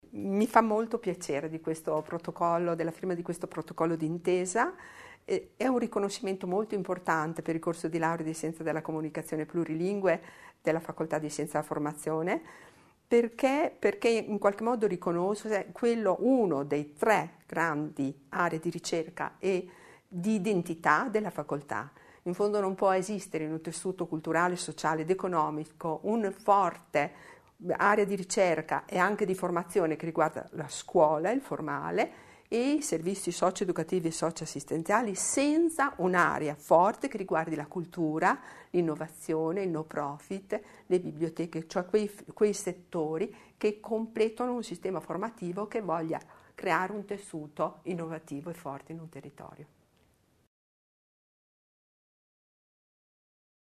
Mi fa molto piacere di questo protocollo, della firma di questo protocollo d'intesa. È un riconoscimento molto importante per il corso di laurea di Scienza della Comunicazione Plurilingue della Facoltà di Scienza della Formazione, perché in qualche modo riconosce quello, uno dei 3 grandi aree di ricerca e di identità della facoltà. In fondo non può esistere in un tessuto culturale, sociale ed economico un forte area di ricerca e anche di formazione che riguarda la scuola, il formale, e i servizi socio-educativi e socio-assistenziali senza un'area forte che riguardi la cultura, l'innovazione, il no profit, le biblioteche, cioè quei settori che completano un sistema formativo che voglia creare un tessuto innovativo e forte in un territorio.